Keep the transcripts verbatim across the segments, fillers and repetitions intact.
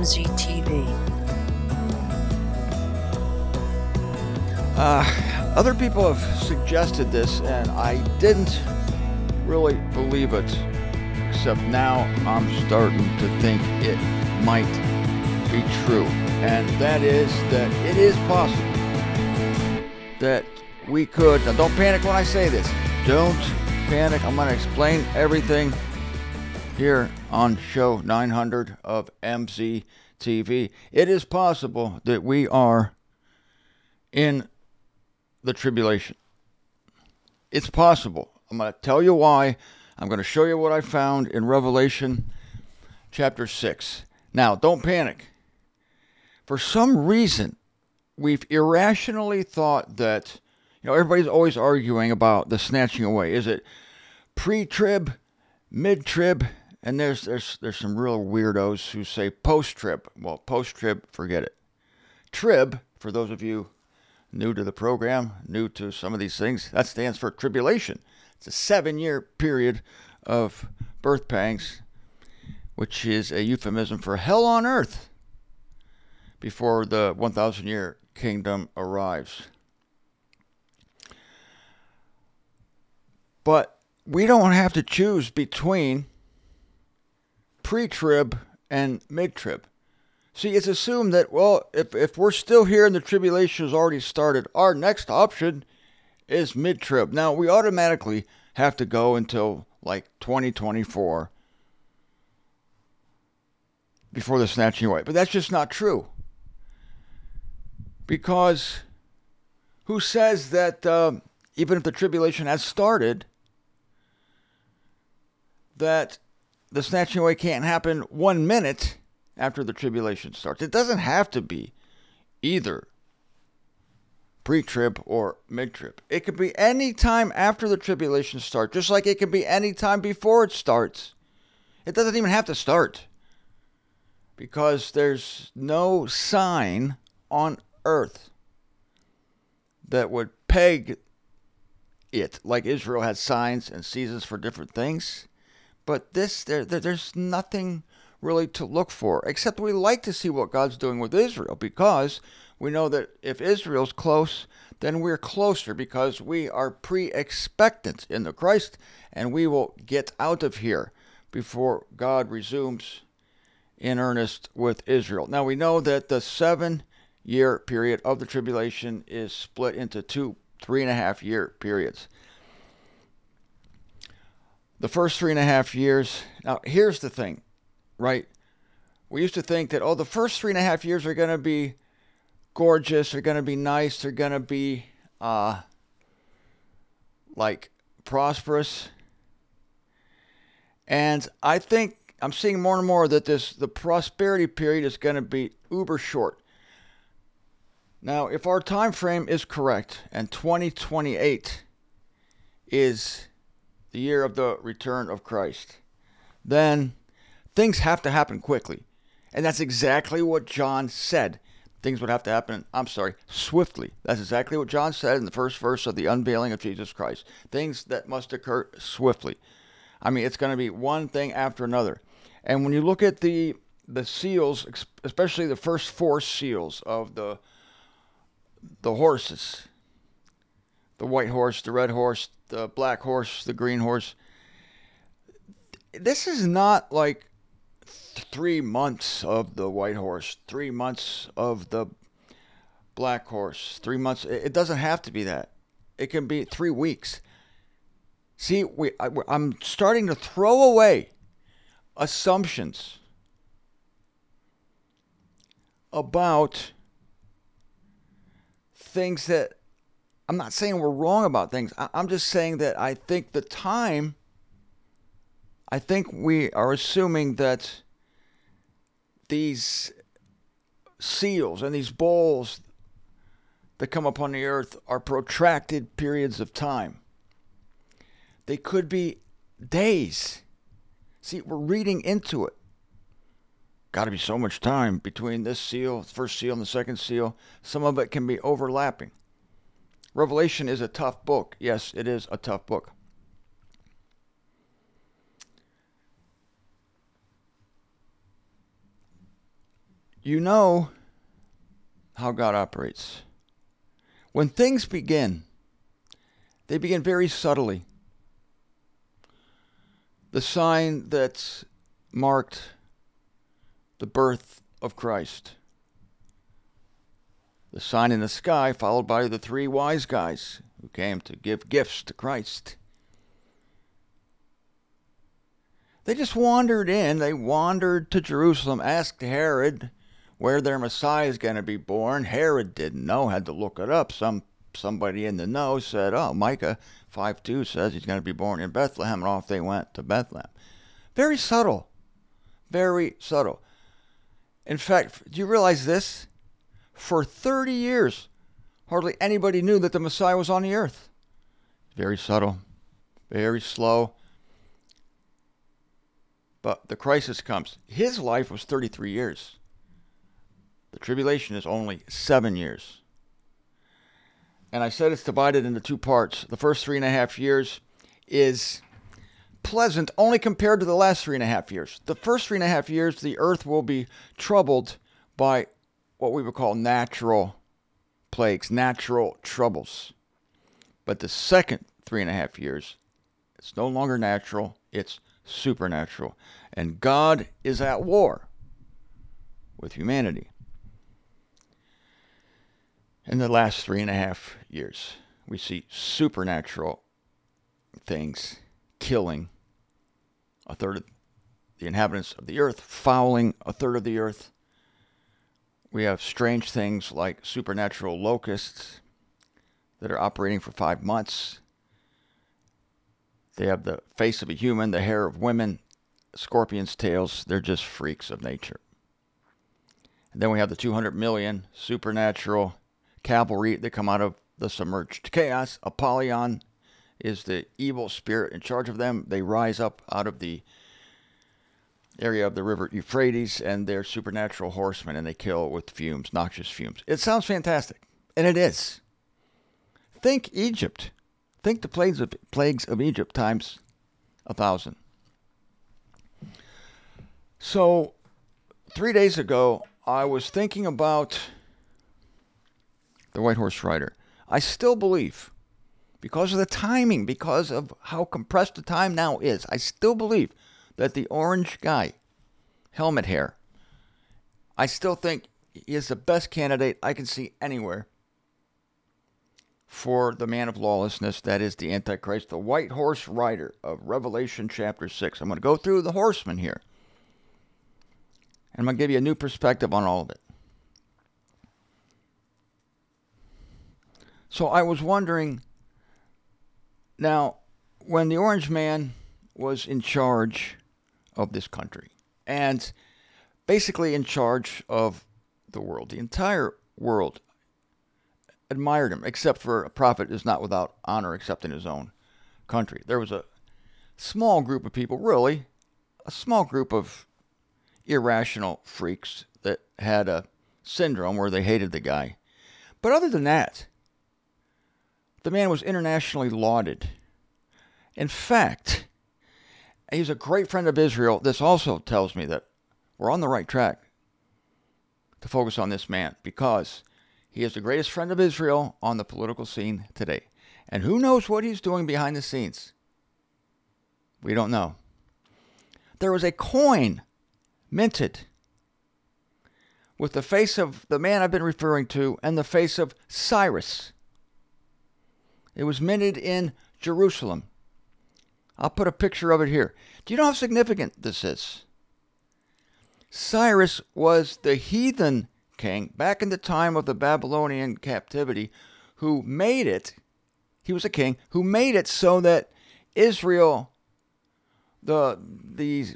M Z T V. Uh, other people have suggested this, and I didn't really believe it, except now I'm starting to think it might be true. And that is that it is possible that we could, now don't panic when I say this, don't panic, I'm going to explain everything here on show nine hundred of M Z T V. It is possible that we are in the tribulation. It's possible. I'm going to tell you why. I'm going to show you what I found in Revelation chapter six. Now, don't panic. For some reason, we've irrationally thought that, you know, everybody's always arguing about the snatching away. Is it pre-trib, mid-trib, and there's there's there's some real weirdos who say post-trib. Well, post-trib, forget it. Trib, for those of you new to the program, new to some of these things, that stands for tribulation. It's a seven-year period of birth pangs, which is a euphemism for hell on earth before the one thousand year kingdom arrives. But we don't have to choose between pre-trib and mid-trib. See, it's assumed that, well, if, if we're still here and the tribulation has already started, our next option is mid-trib. Now, we automatically have to go until like twenty twenty-four before the snatching away. But that's just not true. Because who says that uh, even if the tribulation has started, that the snatching away can't happen one minute after the tribulation starts? It doesn't have to be either pre-trib or mid-trib. It could be any time after the tribulation starts, just like it can be any time before it starts. It doesn't even have to start, because there's no sign on earth that would peg it, like Israel had signs and seasons for different things. But this, there, there, there's nothing really to look for, except we like to see what God's doing with Israel, because we know that if Israel's close, then we're closer, because we are pre-expectant in the Christ, and we will get out of here before God resumes in earnest with Israel. Now, we know that the seven-year period of the tribulation is split into two three-and-a-half-year periods. The first three and a half years, now here's the thing, right? We used to think that, oh, the first three and a half years are going to be gorgeous, they're going to be nice, they're going to be, uh, like, prosperous. And I think I'm seeing more and more that this the prosperity period is going to be uber short. Now, if our time frame is correct, and twenty twenty-eight is the year of the return of Christ, then things have to happen quickly. And that's exactly what John said. Things would have to happen, I'm sorry, swiftly. That's exactly what John said in the first verse of the unveiling of Jesus Christ. Things that must occur swiftly. I mean, it's going to be one thing after another. And when you look at the the seals, especially the first four seals of the the horses, the white horse, the red horse, the black horse, the green horse, this is not like three months of the white horse, three months of the black horse, three months. It doesn't have to be that. It can be three weeks. See, we, I, I'm starting to throw away assumptions about things that, I'm not saying we're wrong about things. I'm just saying that I think the time, I think we are assuming that these seals and these bowls that come upon the earth are protracted periods of time. They could be days. See, we're reading into it. Got to be so much time between this seal, the first seal, and the second seal. Some of it can be overlapping. Revelation is a tough book. Yes, it is a tough book. You know how God operates. When things begin, they begin very subtly. The sign that marked the birth of Christ. The sign in the sky, followed by the three wise guys who came to give gifts to Christ. They just wandered in. They wandered to Jerusalem, asked Herod where their Messiah is going to be born. Herod didn't know, had to look it up. Some somebody in the know said, oh, Micah five two says he's going to be born in Bethlehem, and off they went to Bethlehem. Very subtle. Very subtle. In fact, do you realize this? For thirty years, hardly anybody knew that the Messiah was on the earth. Very subtle. Very slow. But the crisis comes. His life was thirty-three years. The tribulation is only seven years. And I said it's divided into two parts. The first three and a half years is pleasant only compared to the last three and a half years. The first three and a half years, the earth will be troubled by what we would call natural plagues, natural troubles. But the second three and a half years, it's no longer natural, it's supernatural. And God is at war with humanity. In the last three and a half years, we see supernatural things killing a third of the inhabitants of the earth, fouling a third of the earth. We have strange things like supernatural locusts that are operating for five months. They have the face of a human, the hair of women, scorpions' tails. They're just freaks of nature. And then we have the two hundred million supernatural cavalry that come out of the submerged chaos. Apollyon is the evil spirit in charge of them. They rise up out of the area of the river Euphrates, and they're supernatural horsemen, and they kill with fumes, noxious fumes. It sounds fantastic, and it is. Think Egypt. Think the plagues of, plagues of Egypt times a thousand. So, three days ago, I was thinking about the White Horse Rider. I still believe, because of the timing, because of how compressed the time now is, I still believe that the orange guy, helmet hair, I still think he is the best candidate I can see anywhere for the man of lawlessness, that is the Antichrist, the White Horse Rider of Revelation chapter six. I'm going to go through the horsemen here, and I'm going to give you a new perspective on all of it. So I was wondering, now, when the Orange Man was in charge of this country, and basically in charge of the world, the entire world admired him, except for a prophet is not without honor except in his own country. There was a small group of people, really, a small group of irrational freaks that had a syndrome where they hated the guy. But other than that, the man was internationally lauded. In fact, he's a great friend of Israel. This also tells me that we're on the right track to focus on this man, because he is the greatest friend of Israel on the political scene today. And who knows what he's doing behind the scenes? We don't know. There was a coin minted with the face of the man I've been referring to and the face of Cyrus. It was minted in Jerusalem. I'll put a picture of it here. Do you know how significant this is? Cyrus was the heathen king back in the time of the Babylonian captivity who made it, he was a king, who made it so that Israel, the, the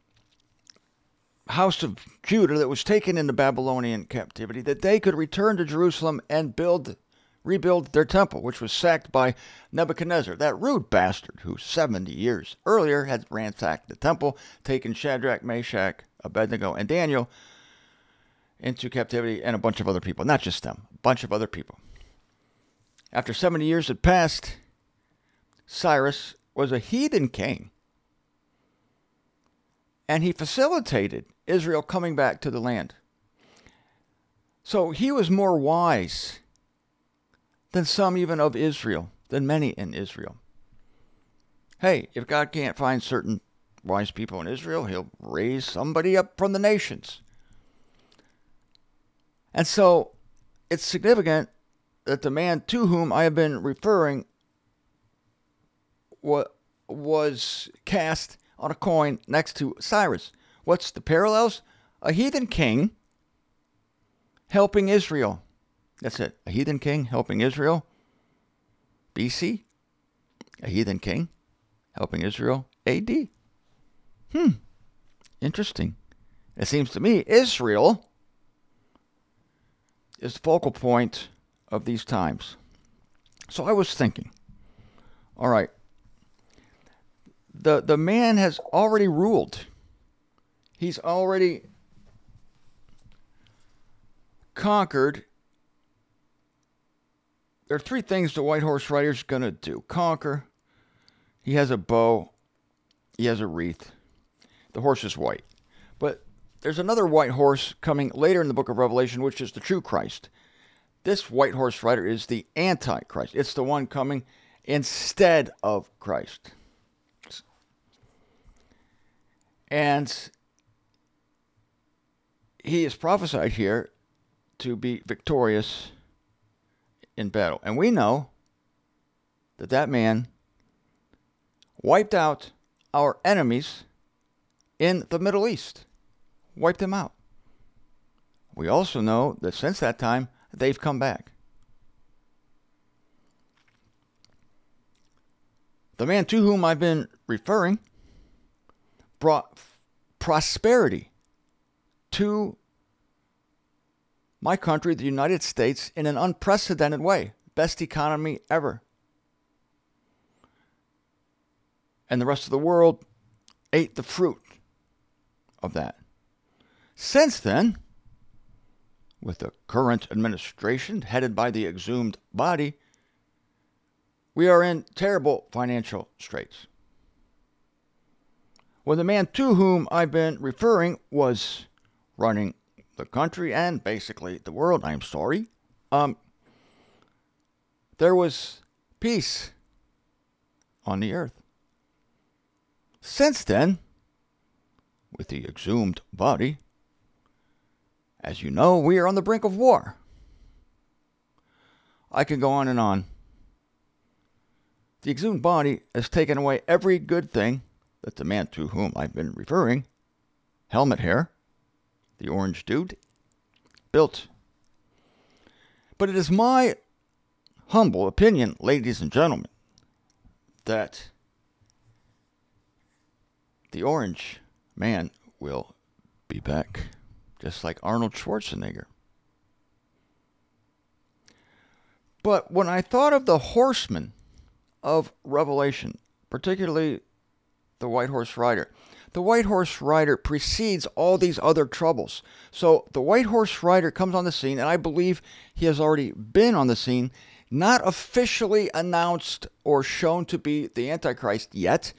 house of Judah that was taken into Babylonian captivity, that they could return to Jerusalem and build rebuild their temple, which was sacked by Nebuchadnezzar, that rude bastard who seventy years earlier had ransacked the temple, taken Shadrach, Meshach, Abednego, and Daniel into captivity, and a bunch of other people. Not just them, a bunch of other people. After seventy years had passed, Cyrus was a heathen king, and he facilitated Israel coming back to the land. So he was more wise than some even of Israel, than many in Israel. Hey, if God can't find certain wise people in Israel, he'll raise somebody up from the nations. And so it's significant that the man to whom I have been referring was cast on a coin next to Cyrus. What's the parallels? A heathen king helping Israel. That's it. A heathen king helping Israel. B C. A heathen king helping Israel. A D. Hmm. Interesting. It seems to me Israel is the focal point of these times. So I was thinking, all right, the the man has already ruled. He's already conquered. There are three things the white horse rider's going to do. Conquer. He has a bow. He has a wreath. The horse is white. But there's another white horse coming later in the book of Revelation, which is the true Christ. This white horse rider is the Antichrist. It's the one coming instead of Christ. And he is prophesied here to be victorious in battle. And we know that that man wiped out our enemies in the Middle East. Wiped them out. We also know that since that time, they've come back. The man to whom I've been referring brought prosperity to my country, the United States, in an unprecedented way. Best economy ever. And the rest of the world ate the fruit of that. Since then, with the current administration headed by the exhumed body, we are in terrible financial straits. When the man to whom I've been referring was running the country and basically the world, I'm sorry, um, there was peace on the earth. Since then, with the exhumed body, as you know, we are on the brink of war. I could go on and on. The exhumed body has taken away every good thing that the man to whom I've been referring, helmet hair, the orange dude, built. But it is my humble opinion, ladies and gentlemen, that the orange man will be back, just like Arnold Schwarzenegger. But when I thought of the horsemen of Revelation, particularly the white horse rider, the white horse rider precedes all these other troubles. So the white horse rider comes on the scene, and I believe he has already been on the scene, not officially announced or shown to be the Antichrist yet,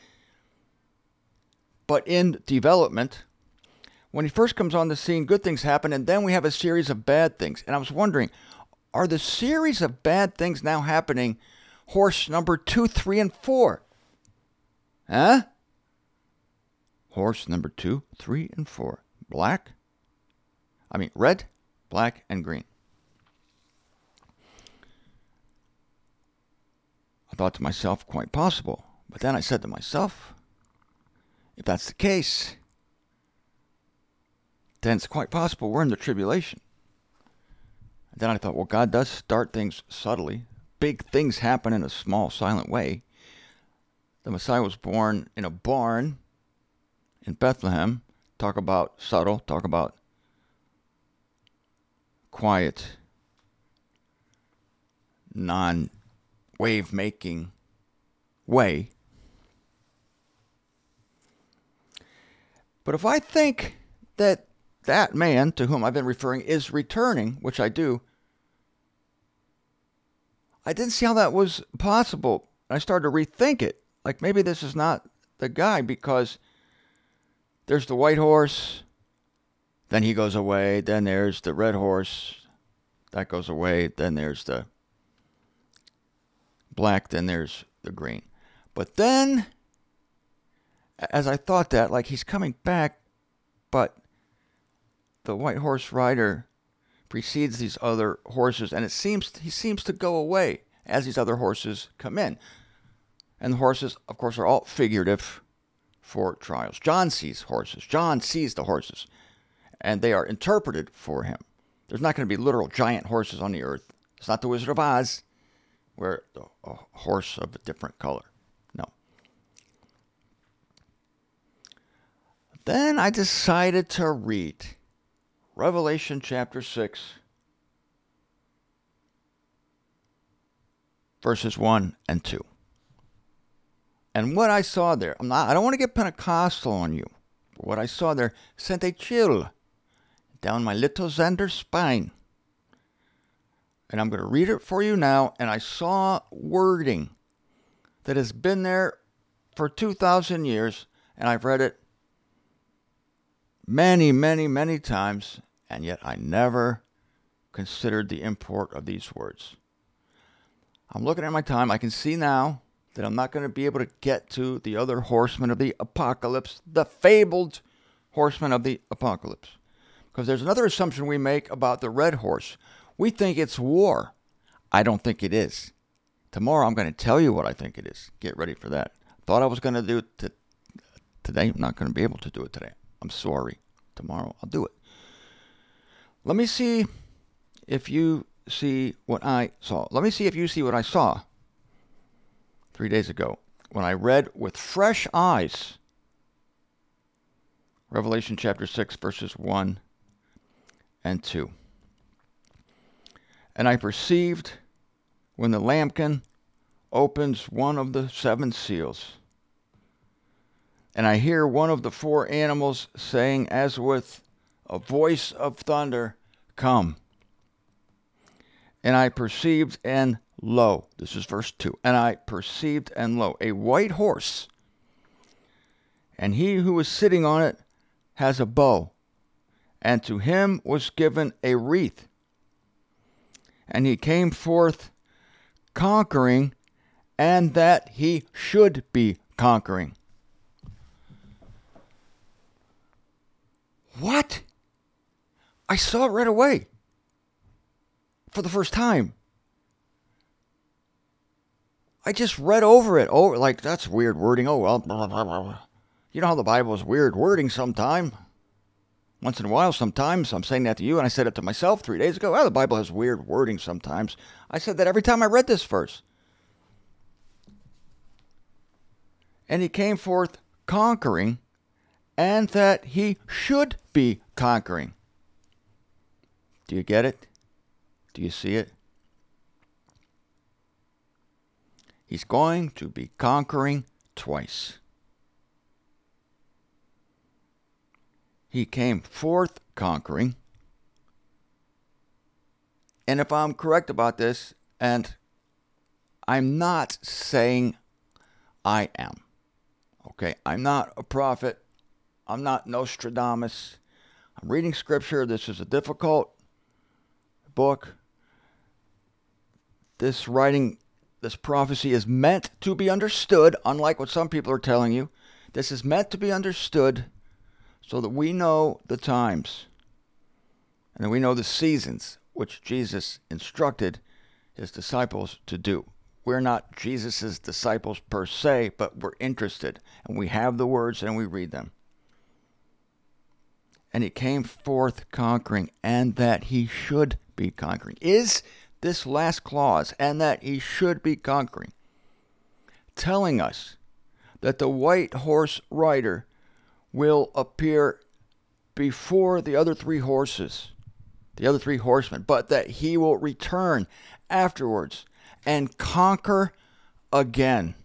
but in development. When he first comes on the scene, good things happen, and then we have a series of bad things. And I was wondering, are the series of bad things now happening horse number two, three, and four? Huh? Horse number two, three, and four. Black? I mean, red, black, and green. I thought to myself, quite possible. But then I said to myself, if that's the case, then it's quite possible we're in the tribulation. And then I thought, well, God does start things subtly. Big things happen in a small, silent way. The Messiah was born in a barn in Bethlehem. Talk about subtle. Talk about quiet, non-wave-making way. But if I think that that man to whom I've been referring is returning, which I do, I didn't see how that was possible. I started to rethink it. Like maybe this is not the guy, because there's the white horse, then he goes away, then there's the red horse, that goes away. Then there's the black, then there's the green. But then, as I thought that, like he's coming back, but the white horse rider precedes these other horses, and it seems he seems to go away as these other horses come in. And the horses, of course, are all figurative for trials. John sees horses. John sees the horses, and they are interpreted for him. There's not going to be literal giant horses on the earth. It's not the Wizard of Oz, where a horse of a different color. No. Then I decided to read Revelation chapter six, verses one and two. And what I saw there, I'm not, I don't want to get Pentecostal on you, but what I saw there sent a chill down my little Xander spine. And I'm going to read it for you now. And I saw wording that has been there for two thousand years, and I've read it many, many, many times, and yet I never considered the import of these words. I'm looking at my time. I can see now that I'm not going to be able to get to the other horsemen of the apocalypse, the fabled horsemen of the apocalypse. Because there's another assumption we make about the red horse. We think it's war. I don't think it is. Tomorrow I'm going to tell you what I think it is. Get ready for that. Thought I was going to do it to, today. I'm not going to be able to do it today. I'm sorry. Tomorrow I'll do it. Let me see if you see what I saw. Let me see if you see what I saw three days ago when I read with fresh eyes Revelation chapter six, verses one and two. And I perceived when the lambkin opens one of the seven seals, and I hear one of the four animals saying as with a voice of thunder, "Come." And I perceived, and lo, this is verse two, and I perceived, and lo, a white horse, and he who was sitting on it has a bow, and to him was given a wreath. And he came forth conquering, and that he should be conquering. What? I saw it right away. For the first time. I just read over it. Oh, like, that's weird wording. Oh, well, blah, blah, blah. You know how the Bible is weird wording sometime. Once in a while, sometimes. I'm saying that to you, and I said it to myself three days ago. Well, the Bible has weird wording sometimes. I said that every time I read this verse. And he came forth conquering, and that he should be conquering. Do you get it? Do you see it? He's going to be conquering twice. He came forth conquering. And if I'm correct about this, and I'm not saying I am, okay? I'm not a prophet. I'm not Nostradamus. I'm reading scripture. This is a difficult book. This writing, this prophecy is meant to be understood, unlike what some people are telling you. This is meant to be understood so that we know the times and we know the seasons which Jesus instructed his disciples to do. We're not Jesus' disciples per se, but we're interested, and we have the words and we read them. And he came forth conquering, and that he should be conquering. Is this last clause, and that he should be conquering, telling us that the white horse rider will appear before the other three horses, the other three horsemen, but that he will return afterwards and conquer again?